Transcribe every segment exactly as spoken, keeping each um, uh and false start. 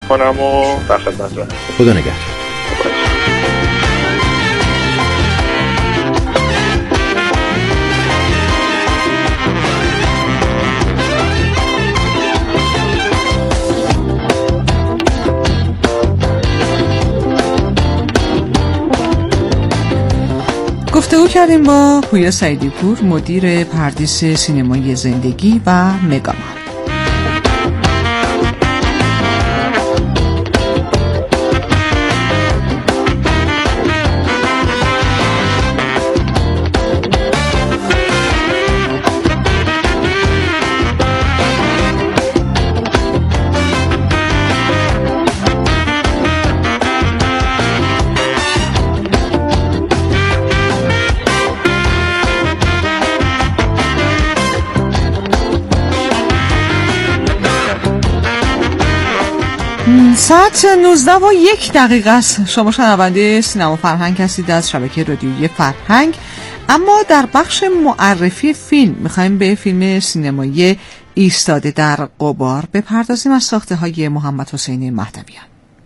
کنم و در خدمتتونم. خدا نگهدار. گفتگو کردیم با پویا سعیدی پور، مدیر پردیس سینمای زندگی و مگامان. ساعت نوزده و یک دقیقه است. شما شنونده سینما فرهنگ هستید از شبکه رادیویی فرهنگ. اما در بخش معرفی فیلم میخوایم به فیلم سینمایی ایستاده در غبار بپردازیم از ساخته های محمد حسین مهدویان.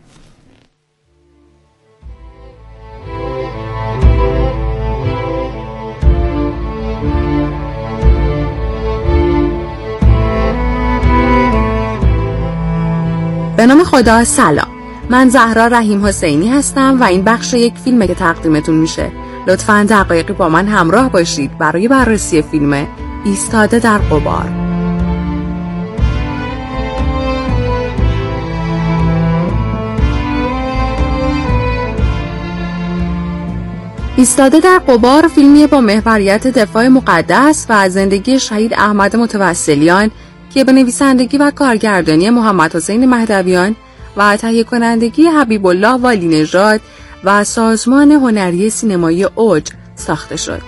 به نام خدا. سلام، من زهرا رحیم حسینی هستم و این بخش یک فیلمه که تقدیمتون میشه. لطفاً دقایقی با من همراه باشید برای بررسی فیلم ایستاده در غبار. ایستاده در غبار فیلمی با محوریت دفاع مقدس و از زندگی شهید احمد متوسلیان که به نویسندگی و کارگردانی محمد حسین مهدویان و تهیه کنندگی حبیب الله والی نژاد و سازمان هنری سینمایی اوج ساخته شد.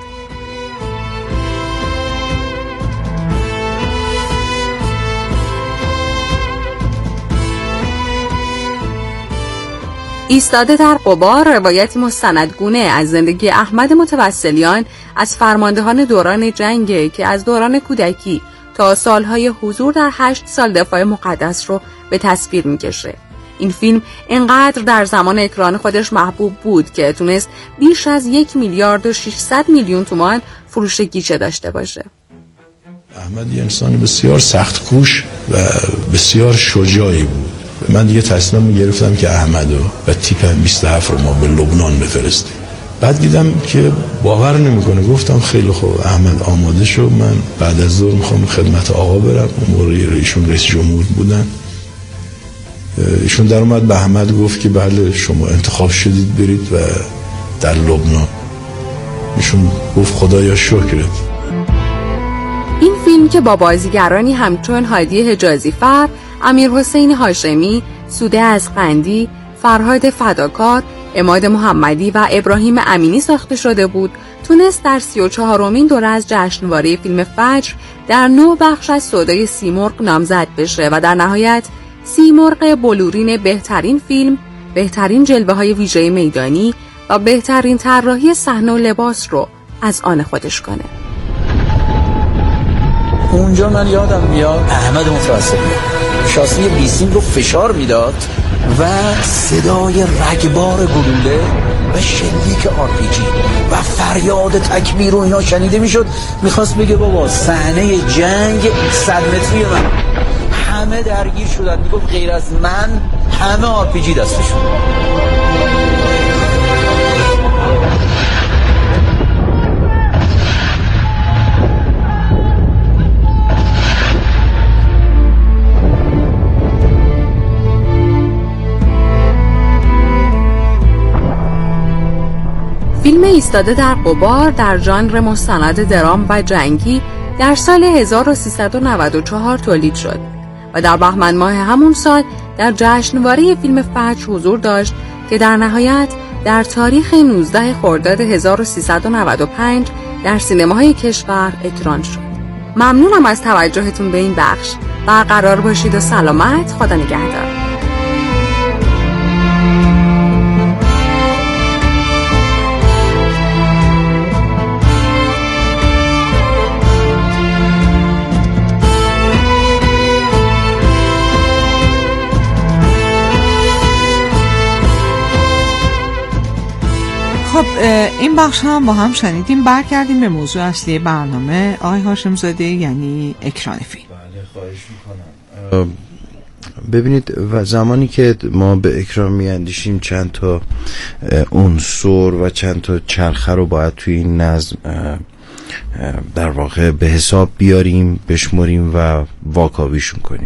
ایستاده در غبار روایتی مستندگونه از زندگی احمد متوسلیان از فرماندهان دوران جنگ که از دوران کودکی تا سالهای حضور در هشت سال دفاع مقدس رو به تصویر میکشه. این فیلم انقدر در زمان اکران خودش محبوب بود که تونست بیش از یک میلیارد و ششصد میلیون تومان فروش گیشه داشته باشه. احمد یه انسان بسیار سخت کوش و بسیار شجاعی بود. من دیگه تصمیم گرفتم که احمدو و تیپ بیست و هفت رو ما به لبنان بفرستیم. بعد دیدم که باور نمیکنه. گفتم خیلی خوب احمد آماده شو، من بعد از ظهر میخوام خدمت آقا برم. اون موقع ایشون رئیس جمهور بودن. ایشون در اومد به احمد گفت که بله شما انتخاب شدید برید و در لبنان. ایشون گفت خدایا شکرت. این فیلم که با بازیگرانی همچون هادی حجازی فر، امیر حسین هاشمی، سوده از قندی، فرهاد فداکار، عماد محمدی و ابراهیم امینی ساخته شده بود، تونست در سی و چهارمین دوره از جشنواره فیلم فجر در نو بخش از سودای سیمرغ نامزد بشه و در نهایت سیمرغ بلورین بهترین فیلم، بهترین جلوه های ویژه میدانی و بهترین طراحی صحنه و لباس رو از آن خودش کنه. اونجا من یادم میاد احمد متوسلیان شاسی بیسیم رو فشار میداد و صدای رگبار گلوله و شلیک آرپیجی و فریاد تکبیر و اینا شنیده میشد. میخواست بگه بابا صحنه جنگ صد متری من. همه درگیر شدن. میگفت غیر از من همه آرپیجی دستشون. فیلم ایستاده در غبار در ژانر مستند درام و جنگی در سال هزار و سیصد و نود و چهار تولید شد و در بهمن ماه همون سال در جشنواره فیلم فجر حضور داشت که در نهایت در تاریخ نوزده خرداد هزار و سیصد و نود و پنج در سینماهای کشور اکران شد. ممنونم از توجهتون به این بخش. برقرار باشید و سلامت. خدا نگهدار. خب این بخش هم با هم شنیدیم. برگردیم به موضوع اصلی برنامه آقای هاشم زاده، یعنی اکران فیلم. بله خواهش میکنم. ببینید و زمانی که ما به اکران میاندیشیم چند تا عنصر و چند تا چرخه رو باید توی این نظم در واقع به حساب بیاریم، بشمریم و واکاویشون کنیم.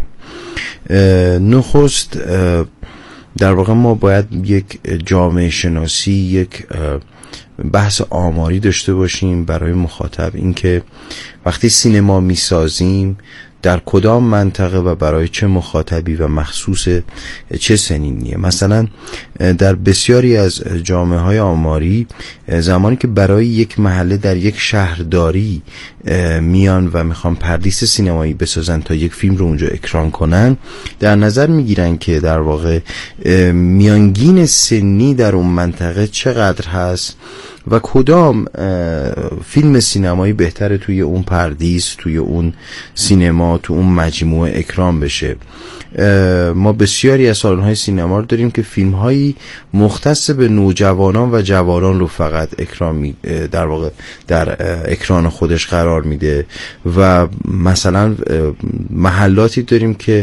نخست در واقع ما باید یک جامعه شناسی، یک بحث آماری داشته باشیم برای مخاطب، اینکه وقتی سینما میسازیم در کدام منطقه و برای چه مخاطبی و مخصوص چه سنینیه. مثلا در بسیاری از جامعه های آماری زمانی که برای یک محله در یک شهرداری میان و میخوان پردیس سینمایی بسازن تا یک فیلم رو اونجا اکران کنن، در نظر میگیرن که در واقع میانگین سنی در اون منطقه چقدر هست و کدام فیلم سینمایی بهتره توی اون پردیس، توی اون سینما، تو اون مجموعه اکران بشه. ما بسیاری از سالن‌های سینما رو داریم که فیلم‌هایی مختص به نوجوانان و جوانان رو فقط اکران می در واقع در اکران خودش قرار میده و مثلا محلاتی داریم که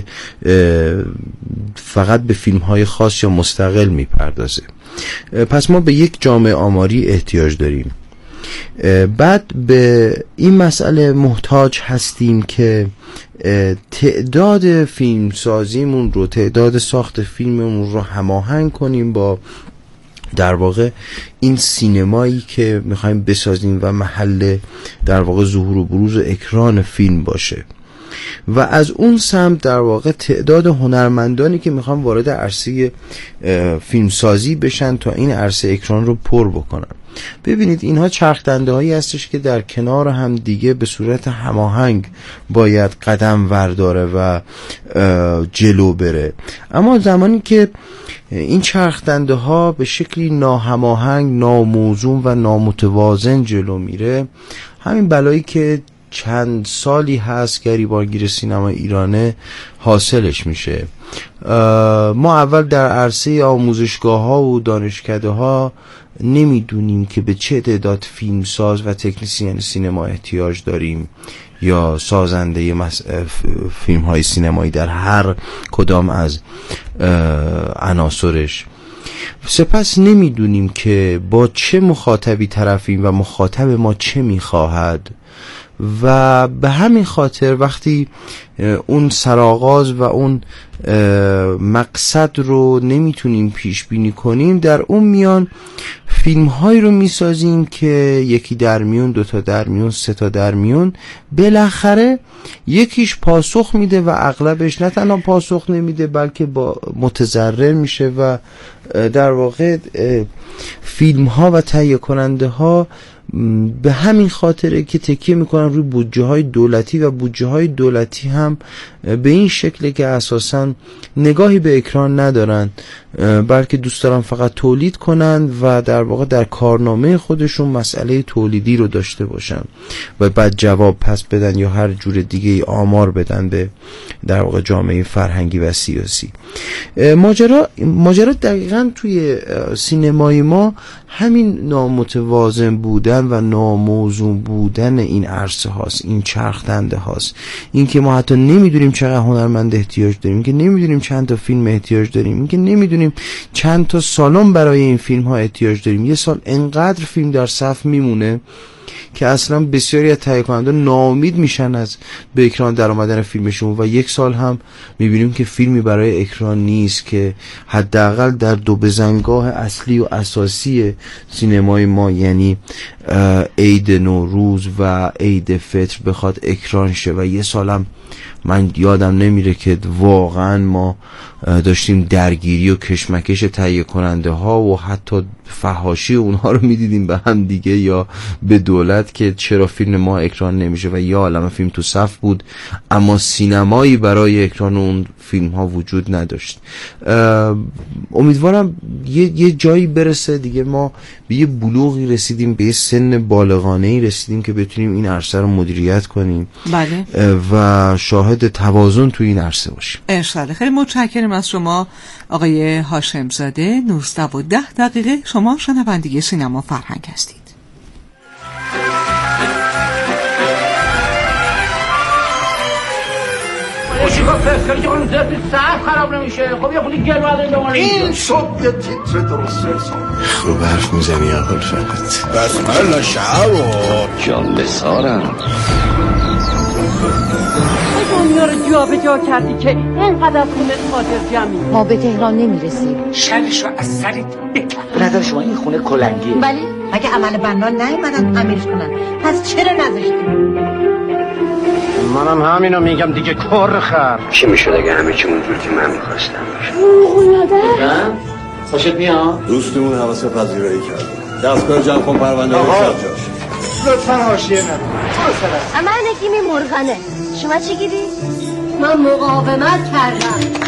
فقط به فیلم‌های خاص یا مستقل میپردازه. پس ما به یک جامعه آماری احتیاج داریم. بعد به این مسئله محتاج هستیم که تعداد فیلم سازیمون رو، تعداد ساخت فیلممون رو هماهنگ کنیم با در واقع این سینمایی که میخوایم بسازیم و محل در واقع ظهور و بروز و اکران فیلم باشه. و از اون سمت در واقع تعداد هنرمندانی که میخوان وارد عرصه فیلمسازی بشن تا این عرصه اکران رو پر بکنن. ببینید اینها چرخدنده هایی هستش که در کنار هم دیگه به صورت هماهنگ باید قدم ورداره و جلو بره. اما زمانی که این چرخدنده ها به شکلی ناهماهنگ، ناموزون و نامتوازن جلو میره، همین بلایی که چند سالی هست گریبانگیر سینما ایرانه حاصلش میشه. ما اول در عرصه آموزشگاه ها و دانشکده ها نمیدونیم که به چه تعداد فیلمساز و تکنیسین سینما احتیاج داریم یا سازنده مس... فیلم های سینمایی در هر کدام از عناصرش. سپس نمیدونیم که با چه مخاطبی طرفیم و مخاطب ما چه میخواهد و به همین خاطر وقتی اون سرآغاز و اون مقصد رو نمیتونیم پیش بینی کنیم، در اون میان فیلم هایی رو میسازیم که یکی در میون، دوتا در میون، سه تا در میون، بالاخره یکیش پاسخ میده و اغلبش نه تنها پاسخ نمیده بلکه با متضرر میشه و در واقع فیلم ها و تهیه کننده ها به همین خاطره که تکیه میکنن روی بودجه های دولتی و بودجه های دولتی هم به این شکله که اساساً نگاهی به اکران ندارن، بلکه دوست دارن فقط تولید کنن و در واقع در کارنامه خودشون مسئله تولیدی رو داشته باشن و بعد جواب پس بدن یا هر جور دیگه آمار بدن به در واقع جامعه فرهنگی و سیاسی. ماجرا ماجرا دقیقاً توی سینمای ما همین نامتوازن بودن و ناموزون بودن این عرصه هاست، این چرخدنده هاست، این که ما حتی نمیدونیم چقدر هنرمند احتیاج داریم، که نمیدونیم چند تا فیلم احتیاج داریم، این که نمیدونیم چند تا سالن برای این فیلم ها احتیاج داریم. یه سال انقدر فیلم در صف میمونه که اصلا بسیاری از تهیه کنندگان ناامید میشن از به اکران در آمدن فیلمشون و یک سال هم میبینیم که فیلمی برای اکران نیست که حداقل در دو بزنگاه اصلی و اساسی سینمای ما، یعنی عید نوروز و عید فطر، بخواد اکران شه. و یه سال هم من یادم نمیره که واقعا ما داشتیم درگیری و کشمکش تهیه کننده ها و حتی فحاشی اونها رو میدیدیم به هم دیگه یا به دولت که چرا فیلم ما اکران نمیشه و یا عالمه فیلم تو صف بود اما سینمایی برای اکران اون فیلم ها وجود نداشت. امیدوارم یه, یه جایی برسه دیگه ما به یه بلوغی رسیدیم، به یه سن بالغانه‌ای رسیدیم که بتونیم این عرصه رو مدیریت کنیم. بله. و شاهد شاهد توازن تو این عرصه باشیم. انشالله. خیلی متشکرم از شما آقای هاشم زاده. نوزده و ده دقیقه. شما شنونده سینما فرهنگ هستید. این شد یه تیتر درست حساب. خوب حرف میزنی آقل فقط بس من شعب جان بسارم دنیا رو جا به جا کردی که اینقدر خونه خاطر جمعی. ما به تهران نمیرسیم. شرش رو از سرت بکن. نظر شما این خونه کلنگیه؟ بله مگه عمل بنا نیومدن تعمیرش کنن، پس چرا نذاشتیم؟ منم همینو میگم دیگه. کار خر چی میشد اگه همه چی اونجور که من میخواستم باشه؟ نه؟ خوشت میاد؟ دوستمون حواسه پذیرایی کرد. دستگاه جمع کن پرونده رو شب جاش. لطفاً حاشیه نرو. اما نگیمی مرغانه. شما چی گیری؟ من مقاومت کردم.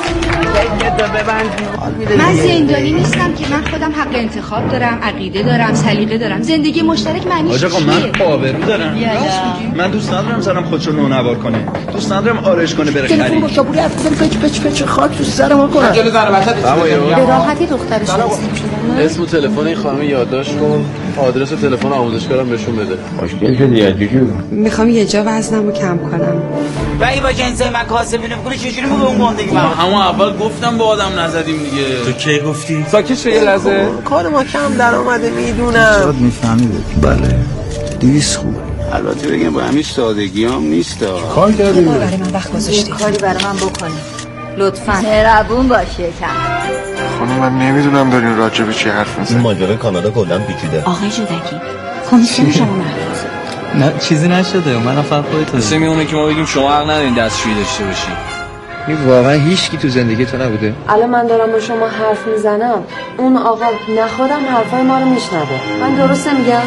من زندانی نیستم که من خودم حق انتخاب دارم، عقیده دارم، سلیقه دارم. زندگی مشترک معنیش چیه؟ آقا من آبرو دارم. من دوست ندارم زنم خودشو نونوار کنه. دوست ندارم آرایش کنه بره خرید. تلفن با شابوری حرف بزنی پچ پچ پچ خاک تو سر ما کنه. جلو زن وسط به راحتی دخترش نسیم شدن. اسم و تلفن این خانم یادداشت کن، آدرس تلفن آموزشگارم بهشون بده. مشکل شدی جوجو. میخوام یه جا وزنمو کم کنم. ولی با جنس من کاسبی نمیکنه چجوری موقع اون گندگی من؟ همون اول گفتم با آدم نزدیم دیگه. تو کی گفتی؟ ساکت شو یه لحظه. کار ما کم در اومده میدونم. چقدر میفهمیده؟ بله دویست خوبه. البته بگم با همین سادگی هم نیست. کار کردیم برای من وقت گذاشتی. کاری برای من بکنی لطفاً. مهربون باشه کم. خانم من نمیدونم دارین راجع به چی حرف میزنید. ماجرای کانادا کلا پیچیده. آقای جودکی کمیسیون شما محفوظه. نه چیزی نشده. من فقط خودت هست. میمونه که ما بگیم شما حق ندارین دستشویی داشته باشین. این واقعا هیچ کی تو زندگی تو نبوده. الان من دارم با شما حرف میزنم، اون آقا نخودم حرفای ما رو میشنوه. من درست میگم؟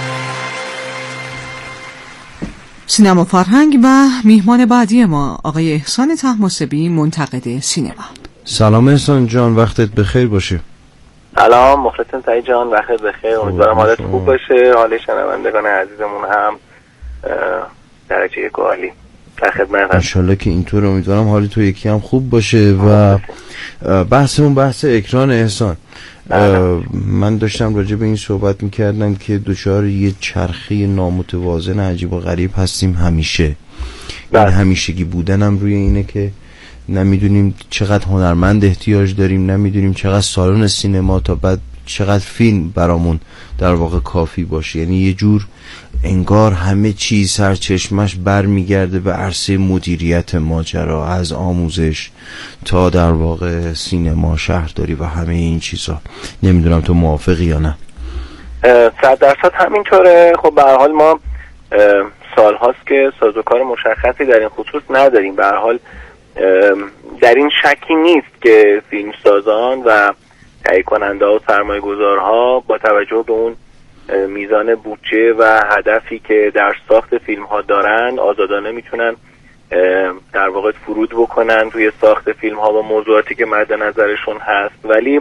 سینما فرهنگ و میهمان بعدی ما آقای احسان طهماسبی، منتقد سینما. سلام احسان جان، وقتت بخیر باشه. سلام مخلصم سعید جان، وقتت بخیر. امیدوارم حالت خوب باشه، حال شنوندگان عزیزمون هم درجه یک عالی. در خدمت هستم. انشالله که اینطور. امیدوارم حال تو یکی هم خوب باشه. و بحثمون بحث اکران. احسان من داشتم راجع به این صحبت میکردم که دچار یه چرخه نامتوازن عجیب و غریب هستیم همیشه. این همیشگی بودنم روی اینه که نمیدونیم چقدر هنرمند احتیاج داریم، نمیدونیم چقدر سالن سینما تا بعد چقدر فیلم برامون در واقع کافی باشه. یعنی یه جور انگار همه چیز سرچشمش برمیگرده به عرصه مدیریت ماجرا، از آموزش تا در واقع سینما، شهرداری و همه این چیزا. نمیدونم تو موافقی یا نه؟ صد درصد همینطوره. خب به هر حال ما سال هاست که سازوکار مشخصی در این خصوص نداریم. به هر حال در این شکی نیست که فیلمسازان و تهیه کننده ها و سرمایه گذارها با توجه به اون میزان بودجه و هدفی که در ساخت فیلم ها دارن آزادانه میتونن در واقع فرود بکنن توی ساخت فیلم ها و موضوعاتی که مد نظرشون هست. ولی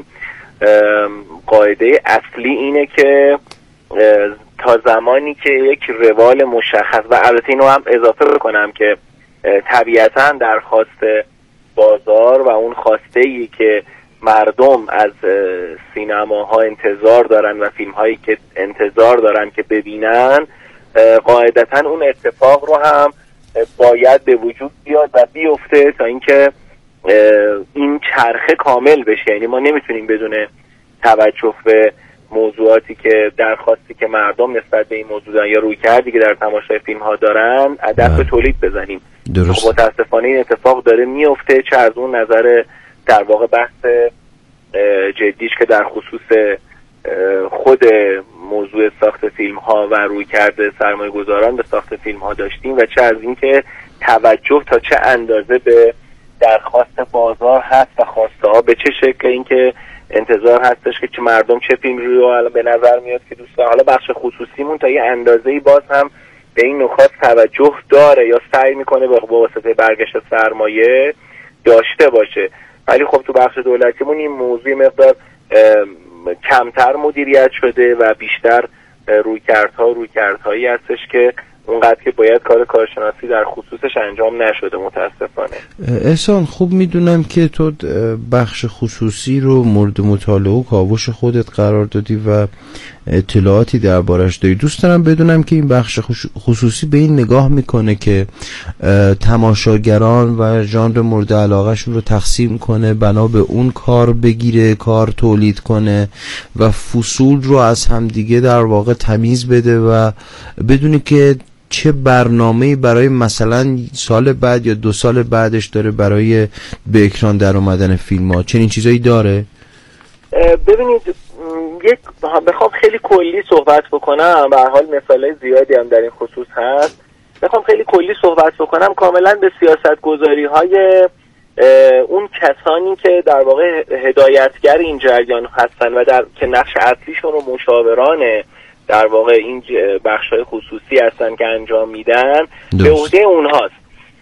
قاعده اصلی اینه که تا زمانی که یک روال مشخص، و البته اینو هم اضافه بکنم که طبیعتاً درخواست بازار و اون خواسته‌ای که مردم از سینماها انتظار دارن و فیلم هایی که انتظار دارن که ببینن، قاعدتاً اون اتفاق رو هم باید به وجود بیاد و بیفته تا اینکه این چرخه کامل بشه. یعنی ما نمیتونیم بدون توجه به موضوعاتی که درخواستی که مردم نسبت به این موضوع دارن یا روی کردی که در تماشای فیلم ها دارن دست به تولید بزنیم. درست. متاسفانه این اتفاق داره میفته، چه از اون نظر در واقع بحث جدیش که در خصوص خود موضوع ساخت فیلم ها و روی کرده سرمایه گذاران به ساخت فیلم ها داشتیم، و چه از این که توجه تا چه اندازه به درخواست بازار هست و خواسته ها به چه شکل، اینکه انتظار هستش که چه مردم چه فیلم رو به نظر میاد که دوستان. حالا بخش خصوصیمون تا یه اندازه‌ای باز هم به این نکات توجه داره یا سعی میکنه به واسطه برگشت سرمایه داشته باشه، ولی خب تو بخش دولتیمون این موضوع مقدار کمتر مدیریت شده و بیشتر رویکردها رویکردهایی هستش که اونقدر که باید کار کارشناسی در خصوصش انجام نشده متاسفانه. احسان خوب میدونم که تو بخش خصوصی رو مورد مطالعه و کاوش خودت قرار دادی و اطلاعاتی دربارش داری. دوست دارم بدونم که این بخش خصوصی به این نگاه میکنه که تماشاگران و ژانر مورد علاقهشون رو تقسیم کنه، بنا به اون کار بگیره، کار تولید کنه و فصول رو از همدیگه در واقع تمیز بده و بدونی که چه برنامه‌ای برای مثلا سال بعد یا دو سال بعدش داره برای به اکران در اومدن فیلم ها. چنین چیزایی داره؟ ببینید یک بخوام خیلی کلی صحبت بکنم، به هر حال مثالای زیادی هم در این خصوص هست، بخوام خیلی کلی صحبت بکنم کاملا به سیاستگذاری های اون کسانی که در واقع هدایتگر این جریان هستن و در که نقش اصلیشون رو مشاورانه در واقع این بخش‌های خصوصی هستن که انجام میدن به عهده اونهاست.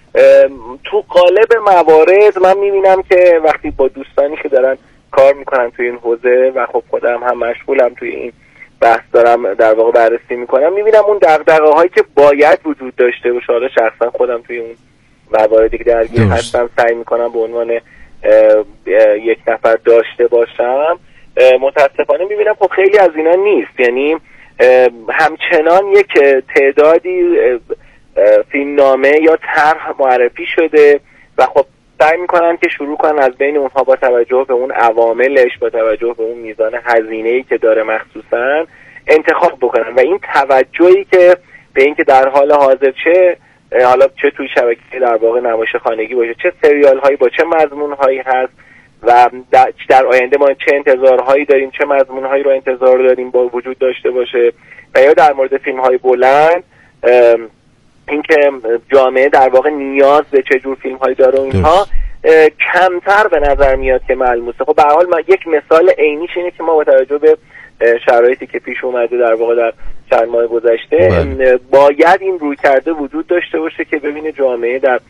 تو قالب موارد من میبینم که وقتی با دوستانی که دارن کار میکنن توی این حوزه و خب خودم هم مشغولم توی این بحث دارم در واقع بررسی میکنم، میبینم اون دغدغه هایی که باید وجود داشته باشه، حالا شخصا خودم توی اون مواردی که درگیر هستم سعی میکنم به عنوان یک نفر داشته باشم، متاسفانه میبینم خب خیلی از اینا نیست. یعنی همچنان یک تعدادی فیلمنامه یا طرح معرفی شده و خب سعی میکنن که شروع کنن از بین اونها با توجه به اون عواملش، با توجه به اون میزان هزینه‌ای که داره مخصوصا انتخاب بکنن و این توجهی که به این که در حال حاضر چه حالا چه توی شبکه در واقع نمایش خانگی باشه، چه سریال هایی با چه مضمون هایی هست و در آینده ما چه انتظارهایی داریم، چه مضمون هایی رو انتظار داریم با وجود داشته باشه، و یا در مورد فیلم های بلند اینکه جامعه در واقع نیاز به چه جور فیلم هایی داره و اینها کمتر به نظر میاد که ملموسه. خب به هر حال یک مثال عینیش اینه که ما با توجه به شرایطی که پیش اومده در واقع در چند ماه گذشته باید این روی کرده وجود داشته باشه که ببینه جامعه در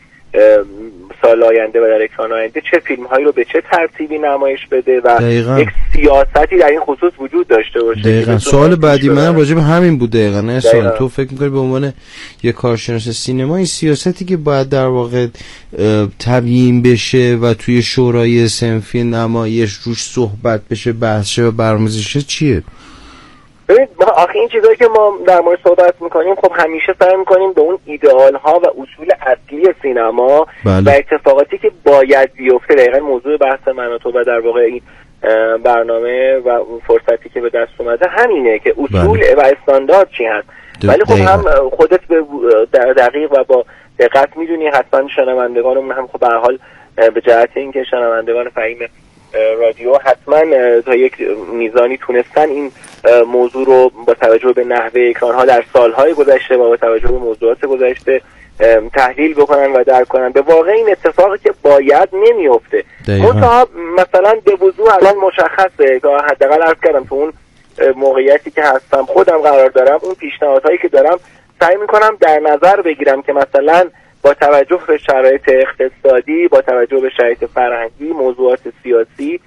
سال آینده و در اکران آینده چه فیلم هایی رو به چه ترتیبی نمایش بده و دقیقا. یک سیاستی در این خصوص وجود داشته باشه. دقیقا سوال بعدی منم راجع به همین بود. دقیقا نه سوال تو فکر می‌کنی به عنوان یک کارشناس سینما این سیاستی که باید در واقع تبیین بشه و توی شورای صنفی نمایش روش صحبت بشه، بحث شه و برنامه‌ریزی شه چیه؟ ببینید آخه این چیزایی که ما در مورد صحبت میکنیم خب همیشه سعی میکنیم به اون ایدئال ها و اصول اصلی سینما بله. و اتفاقاتی که باید بیفته، دقیقا موضوع بحث من و تو و در واقع این برنامه و اون فرصتی که به دست اومده همینه که اصول بله. و استاندارد چی هست. ولی خب هم خودت به دقیق و با دقت میدونی، حتما شنوندگانمون هم خب به هر حال به جهت اینکه شنوندگان فهیم رادیو حتما تا یک میزانی تونستن این موضوع رو با توجه به نحوه اکران‌ها در سالهای گذشته و با توجه به موضوعات گذشته تحلیل بکنن و درک کنن. به واقع این اتفاقی که باید نمیفته. منتها مثلا به وضوح الان مشخصه که حداقل عرض کردم تو اون موقعیتی که هستم خودم قرار دارم، اون پیشنهادهایی که دارم سعی میکنم در نظر بگیرم که مثلا با توجه به شرایط اقتصادی، با توجه به شرایط فرهنگی، موضوعات سیاسی،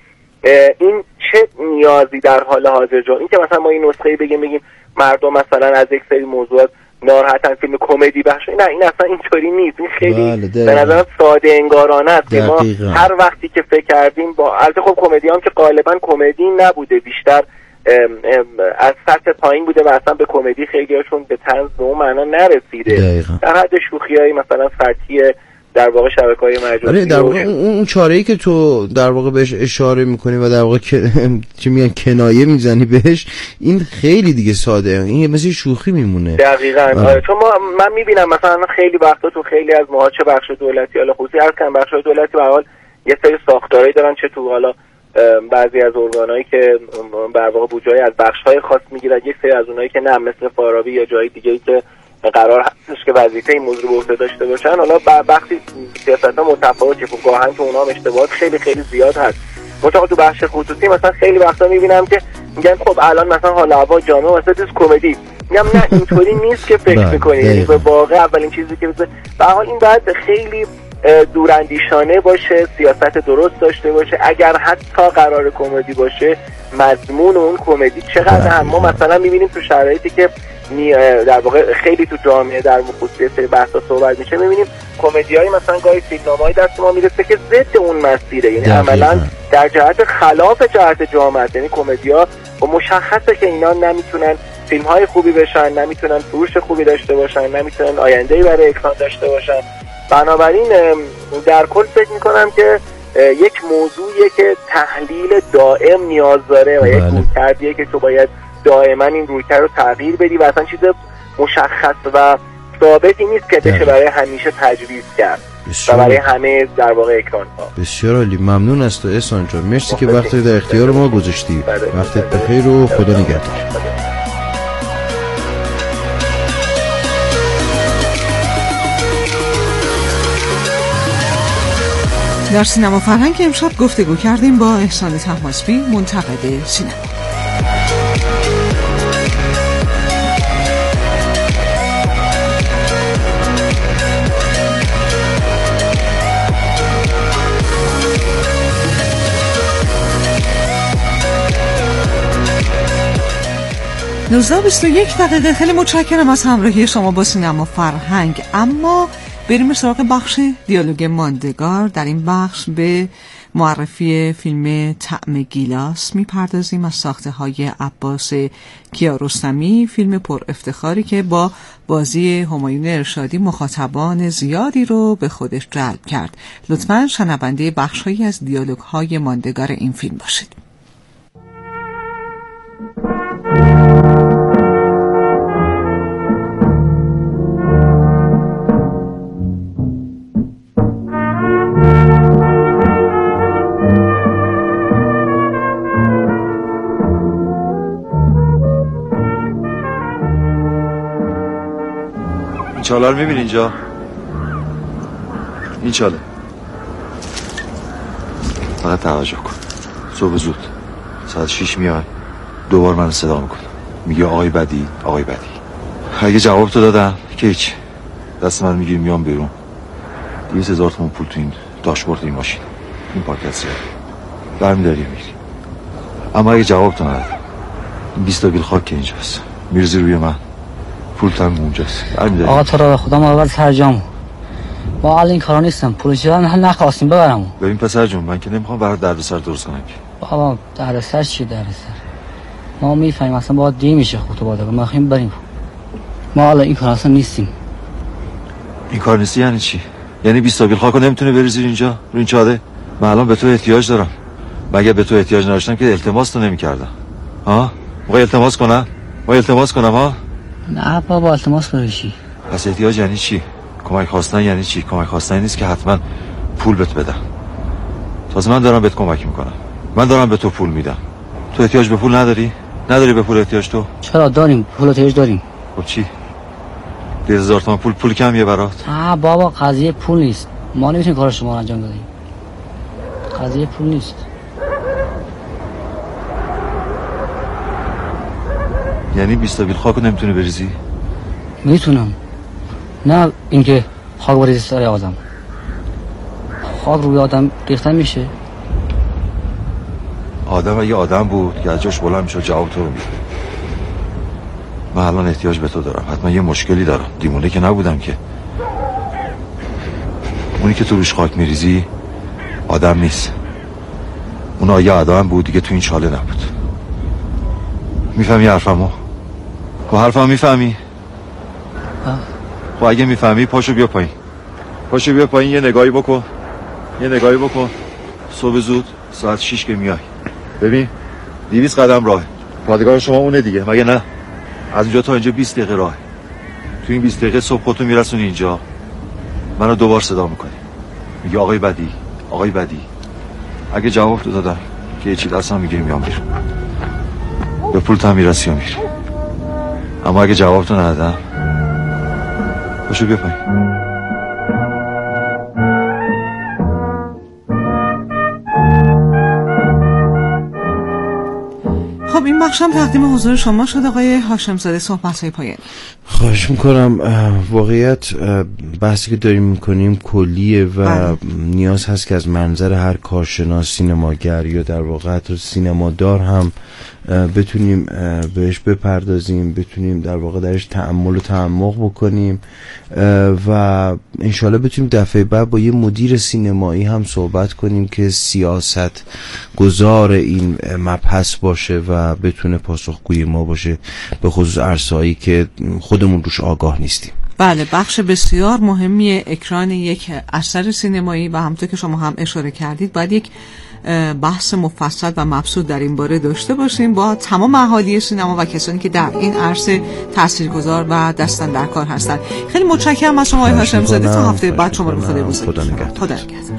این چه نیازی در حال حاضر جا، این که مثلا ما این نسخه بگیم بگیم مردم مثلا از یک سری موضوعات ناراحتن، فیلم کمدی بخش، نه این اصلا اینطوری نیست. این خیلی به نظرم ساده انگارانه است که ما هر وقتی که فکر کردیم با البته خب کمدیان که غالبا کمدی نبوده، بیشتر ام ام از سطح پایین بوده و اصلا به کمدی خیلی هاشون به طنز به اون معنا نرسیده، دقیقا. در حد شوخی‌های مثلا سطحی در واقع شبکه‌های مجازی. آره در واقع اون چاره‌ای که تو در واقع بهش اشاره می‌کنی و در واقع چه میگن کنایه میزنی بهش، این خیلی دیگه ساده، این مثل شوخی میمونه. دقیقاً. آره. چون ما من می‌بینم مثلا خیلی وقتا تو خیلی از ماها چه بخش دولتی، حالا خصوصی هر کم بخش دولتی به هر حال یه سری ساختارایی دارن، چه تو حالا بعضی از ارگانایی که در واقع بودجه‌ای از بخش‌های خاص میگیرن، یک سری از اونایی که نه مثل فارابی یا جای دیگه‌ای که قرار هستش که وظیفه این موضوع رو عهده داشته باشن، حالا وقتی سیاست‌ها متفاوته خب گاهن تو اونها اشتباهات خیلی خیلی زیاد هست. مثلا تو بخش خصوصی مثلا خیلی وقتا می‌بینم که میگن خب الان مثلا حال هوا جامعه واسه دیس کمدی، میگم نه اینطوری نیست که فکر می‌کنی، یعنی به واقع اولین چیزی که به هر حال این باید خیلی دوراندیشانه باشه، سیاست درست داشته باشه. اگر حتی قرار کمدی باشه، مضمون اون کمدی چقدر هم ما مثلا می‌بینیم تو شرایطی که در واقع خیلی تو جامعه در خصوص سری بحثا صحبت میشه، میبینیم کمدیایی مثلا گاهی فیلمنامه‌ای دست ما میرسه که ضد اون مسیره، یعنی عملا در جهت خلاف جهت جامعه. یعنی کمدیا و مشخصه که اینا نمیتونن فیلم‌های خوبی بشن، نمیتونن فروش خوبی داشته باشن، نمیتونن آینده‌ای برای اکران داشته باشن. بنابراین در کل فکر میکنم که یک موضوعیه که تحلیل دائم نیاز داره و یک رویکردیه که تو باید دائما این رویکرد رو تغییر بدی و اصلا چیز مشخص و ثابتی نیست که بشه برای همیشه تجویز کرد و برای همه در واقع اکران ها. بسیار عالی، ممنون از تو احسان جان، مرسی که وقتی در اختیار ما گذاشتی. وقتت بخیر و خدا نگهدار. در سینما فرهنگ امشب گفتگو کردیم با احسان طهماسبی، منتقد سینما. نوزده و بیست و یک دقیقه. خیلی متشکرم از همراهی شما با سینما فرهنگ. اما بریم سراغ بخش دیالوگ ماندگار. در این بخش به معرفی فیلم طعم گیلاس میپردازیم از ساخته های عباس کیارستمی، فیلم پر افتخاری که با بازی همایون ارشادی مخاطبان زیادی رو به خودش جلب کرد. لطفاً شنونده بخش‌هایی از دیالوگ های ماندگار این فیلم باشید. این چاله رو میبینی اینجا؟ این چاله فقط توجه کن. صبح زود ساعت شیش میاد دوبار من صدا میکنم، میگه آقای بدی آقای بدی. اگه جواب تو دادم که هیچ، دست من میگیری میام بیرون. دویست هزار تومن پول تو این داشبورد این ماشین، این پاکت زیاد برمیداری میری. اما اگه جواب تو ندادم، این بیست تا بیل خاک که اینجاست میرزی روی من، پول تنگ اونجاست. آقا تو را خدا ما اول سرجامو ما حال این کارا نیستم، پول چیدن هم نخواستیم ببرم. ببین پسر جون، من که نمیخوام برات دردسر درست کنم که. بابا دردسر چی دردسر؟ ما میفهمیم اصلا باید دی میشه خود تو باید ما خواهیم بریم. ما حالا این کار اصلا نیستیم. این کار نیستی یعنی چی؟ یعنی بیست تا بیل خاکو نمیتونه بریزی اینجا رو این چاده؟ من الان به تو احتیاج دارم. مگه به تو احتیاج نداشتم که التماس تو نمیکردم؟ ها؟ موقع التماس کنم؟ ما التماس کنم ها؟ نه بابا التماس بریشی. پس احتیاج یعنی چی؟ کمک خواستن یعنی چی؟ کمک خواستن نیست که حتما پول بهت بدم. تازه من دارم بهت کمک میکنم، من دارم به تو پول میدم. تو احتیاج به پول نداری؟ نداری به پول احتیاج تو؟ چرا داریم، پول احتیاج داریم. خب چی؟ ده هزار تومن پول پول کمیه برات؟ آ بابا قضیه پول نیست، ما نمیتونیم کار شما رو انجام بدیم. قضیه پول نیست. یعنی بیست تا بیل خاکو نمیتونی بریزی؟ میتونم، نه اینکه خاک بریزی سر آدم. خاک روی آدم ریختن میشه. آدم اگه آدم بود که از جاش بلند میشه جواب تو رو میده. من الان احتیاج به تو دارم، حتما یه مشکلی دارم، دیمونه که نبودم که. اونی که تو روش خاک میریزی آدم نیست، اون اگه آدم بود دیگه تو این چاله نبود. میفهمی حرفمو؟ خب حرفمو میفهمی؟ خب اگه میفهمی پاشو بیا پایین، پاشو بیا پایین، یه نگاهی بکن، یه نگاهی بکن. صبح زود ساعت شیش که میای، ببین دویست قدم راه، پادگان شما اونه دیگه مگه نه؟ از اینجا تا اینجا بیست دقیقه راه. تو این بیست دقیقه صبح خودتو میرسونی اینجا، منو دوبار صدا میکنی، میگه آقای بدی آقای بدی. اگه جواب تو دادم که یه چی دستم میگیری میام بیرون، به پول تا میرسی و میری. اما اگه جواب تو ندادم باشو بیا پایین. خب این بخشم تقدیم حضور شما شد آقای هاشمزاده، صحبت‌های پایانی. خواهش میکنم. واقعیت بحثی که داریم میکنیم کلیه و بله. نیاز هست که از منظر هر کارشناس، سینماگر یا در واقع حتی سینمادار هم بتونیم بهش بپردازیم، بتونیم در واقع درش تأمل و تعمق بکنیم و انشالله بتونیم دفعه بعد با یه مدیر سینمایی هم صحبت کنیم که سیاست گذار این مبحث باشه و بتونه پاسخگوی ما باشه به خصوص عرصه‌ای که خودمون روش آگاه نیستیم. بله، بخش بسیار مهمی اکران یک اثر سینمایی و همونطور که شما هم اشاره کردید باید یک بحث مفصل و مبسوط در این باره داشته باشیم با تمام اهالی سینما و کسانی که در این عرصه تاثیرگذار و دستن در کار هستند. خیلی متشکرم از شما آقای هاشم زاده. تا هفته بعد شما رو به خدا بسپارم. خدا نگهدار. خدا نگهدار.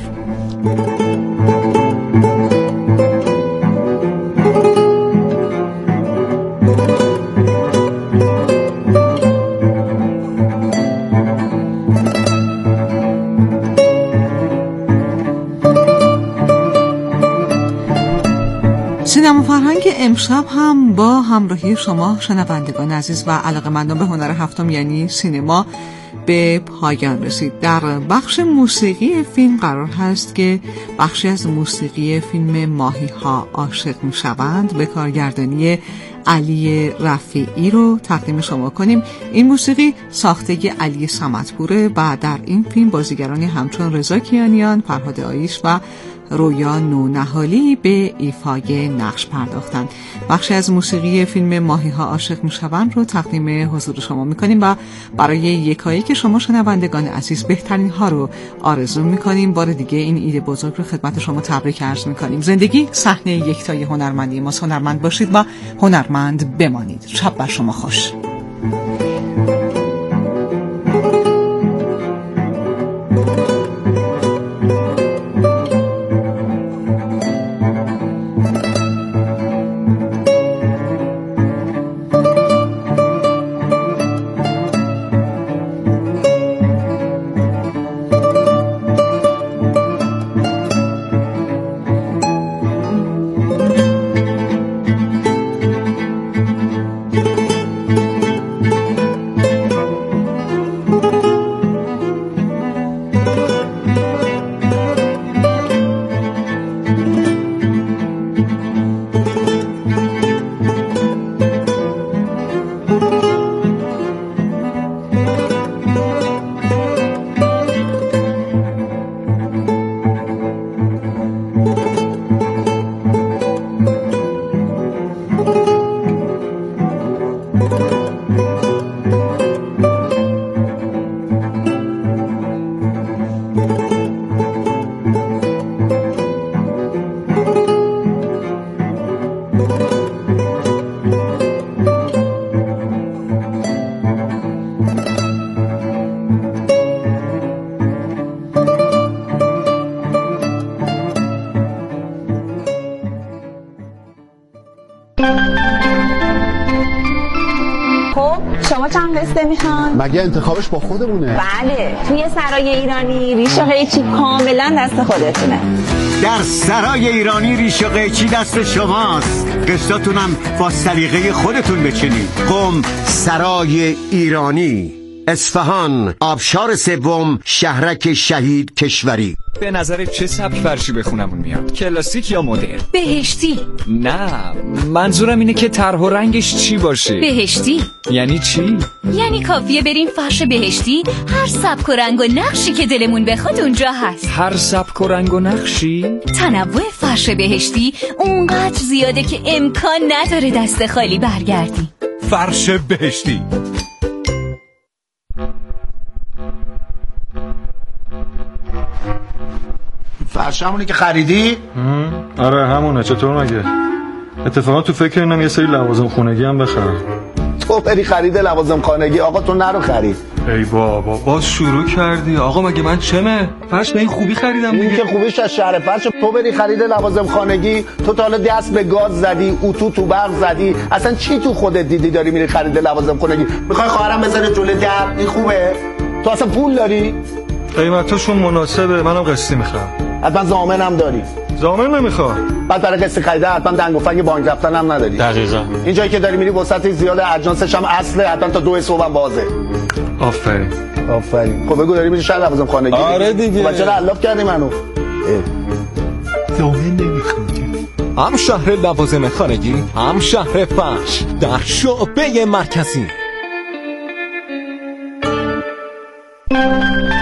سینما فرهنگ امشب هم با همراهی شما شنوندگان عزیز و علاقه‌مندان به هنر هفتم یعنی سینما به پایان رسید. در بخش موسیقی فیلم قرار هست که بخشی از موسیقی فیلم ماهی ها عاشق می شوند به کارگردانی علی رفیعی رو تقدیم شما کنیم. این موسیقی ساخته علی صمدپوره و در این فیلم بازیگرانی همچون رضا کیانیان، فرهاد آیش و رویا نونهالی به ایفای نقش پرداختند. بخشی از موسیقی فیلم ماهی ها عاشق میشوند رو تقدیم حضور شما میکنیم و برای یکایی که شما شنوندگان عزیز بهترین ها رو آرزو میکنیم. بار دیگه این ایده بزرگ رو خدمت شما تبریک عرض میکنیم. زندگی صحنه یکتای هنرمندی ماست. هنرمند باشید و هنرمند بمانید. شب بر شما خوش. مگه انتخابش با خودمونه؟ بله، توی سرای ایرانی ریش و قیچی کاملا دست خودتونه. در سرای ایرانی ریش و قیچی دست شماست. قصتونم با سلیقه خودتون بچینید. قم سرای ایرانی، اصفهان، آبشار سوم، شهرک شهید کشوری. به نظر چه سبک فرشی بخونمون میاد؟ کلاسیک یا مدرن؟ بهشتی. نه، منظورم اینه که طرح و رنگش چی باشه. بهشتی. یعنی چی؟ یعنی کافیه بریم فرش بهشتی، هر سبک و رنگ و نقشی که دلمون بخواد اونجا هست. هر سبک و رنگ و نقشی؟ تنوع فرش بهشتی اونقدر زیاده که امکان نداره دست خالی برگردی. فرش بهشتی. فرش همونی که خریدی؟ آره همونه. چطور مگه؟ اتفاقا تو فکر اینم یه سری لوازم خونگی هم بخرم. تو بری خرید لوازم خانگی؟ آقا تو نرو خرید. ای بابا باز شروع کردی. آقا مگه من چمه؟ فرش به این خوبی خریدم دیگه. این که خوبیش از شهر فرش. تو بری خرید لوازم خانگی، تو تا حالا دست به گاز زدی، اتو تو برق زدی، اصلا چی تو خودت دیدی داری میری خرید لوازم خانگی؟ میخوای خواهرم بزنه جلوی در؟ این خوبه؟ تو اصلا پول داری؟ قیمتاشون مناسبه، منم قسطی میخوام. حتما ضامنم داری؟ ضامن نمیخوام. بعد برای قسط خریده حتما دنگ و فنگ بانک رفتن هم نداری. دقیقاً. این جایی که داری میری وسط زیاد اجناسش هم اصله، حتما تا دو صبح هم بازه. آفرین. آفرین. خب بگو داری میری شهر لوازم خانگی؟ آره دیگه. خب چرا علاف کردی منو؟ ضامن نمیخوام. هم شهر لوازم خانگی، هم شهر فرش، در شعبه مرکزی.